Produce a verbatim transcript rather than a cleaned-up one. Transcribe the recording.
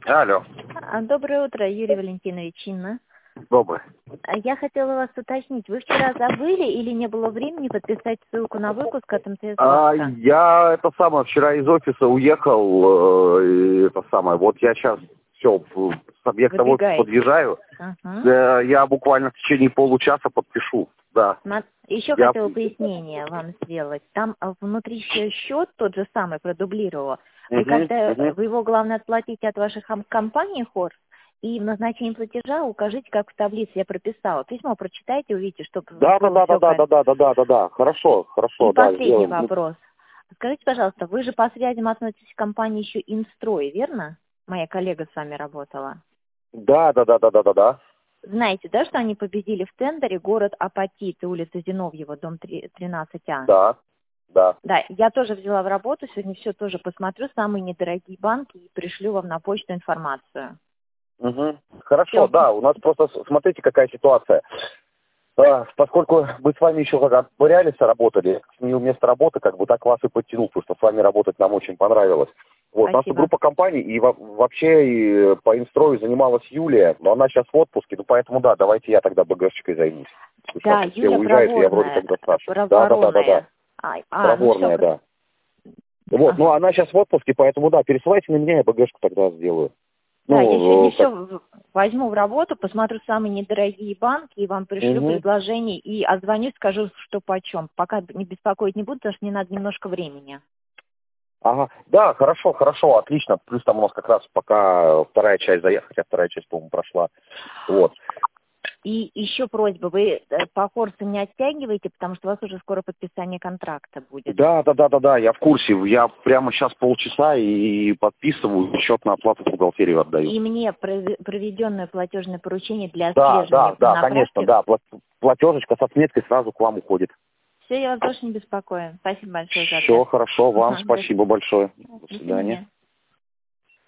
Алло. А, Доброе утро, Юрий Валентинович, Инна. Добрый. А Я хотела вас уточнить, вы вчера забыли или не было времени подписать ссылку на выпуск от А, МТС-банка? я это самое вчера из офиса уехал, э, и это самое. Вот я сейчас все с объекта в офис Выбегаете. подъезжаю. Ага. Э, я буквально в течение получаса подпишу. Да. Сма- Еще Я. хотела пояснение вам сделать. Там а, внутри еще счет тот же самый продублировал. Вы Мгм, когда мгм. вы его главное отплатите от ваших ком- компаний Хорс, и в назначении платежа укажите, как в таблице я прописала. Письмо прочитайте, увидите, чтобы Да, да, было да, да, все да, да, правильно. да, да, да, да, да. Хорошо, И хорошо, да, последний сделаем. Ну, вопрос. Скажите, пожалуйста, вы же по связям относитесь к компании еще Инстрой, верно? Моя коллега с вами работала. Да, да, да, да, да, да, да. Знаете, да, что они победили в тендере город Апатит, улица Зиновьева, дом тринадцать А? Да, да. Да, я тоже взяла в работу, сегодня все тоже посмотрю, самые недорогие банки, и пришлю вам на почту информацию. Угу. Хорошо, Все. да, у нас просто, с- смотрите, какая ситуация. А, поскольку мы с вами еще когда в Реалисе работали, сменил место работы, как бы так вас и подтянул, потому что с вами работать нам очень понравилось. Вот, у нас тут Спасибо. группа компаний, и во- вообще и по инстрою занималась Юлия, но она сейчас в отпуске, ну поэтому да, давайте я тогда БГшечкой займусь. Потому Да, что все Юля уезжают, и я вроде Проворная, как достаточно. Да, да, да, да, да. Проворонная. А, а, ну все. Проворная, да. Вот, ну она сейчас в отпуске, поэтому да, пересылайте на меня, я БГшку тогда сделаю. Да, я сегодня Ну, э, как... все возьму в работу, посмотрю самые недорогие банки и вам пришлю Мгм. предложение и отзвонюсь, скажу, что почем. Пока не беспокоить не буду, потому что мне надо немножко времени. Ага, да, хорошо, хорошо, отлично. Плюс там у нас как раз пока вторая часть заехала, хотя вторая часть, по-моему, прошла. Вот. И еще просьба, вы э, по курсу не оттягиваете, потому что у вас уже скоро подписание контракта будет. Да, да, да, да, да, я в курсе. Я прямо сейчас полчаса и подписываю, счет на оплату в бухгалтерию отдаю. И мне пров- проведенное платежное поручение для Да, отслеживания да, да, на конечно, практике. да. пла- Платежечка со сметкой сразу к вам уходит. Все, я вас больше не беспокою. Спасибо большое за Все ответ. хорошо, вам Ага, до спасибо большое. До до свидания. свидания.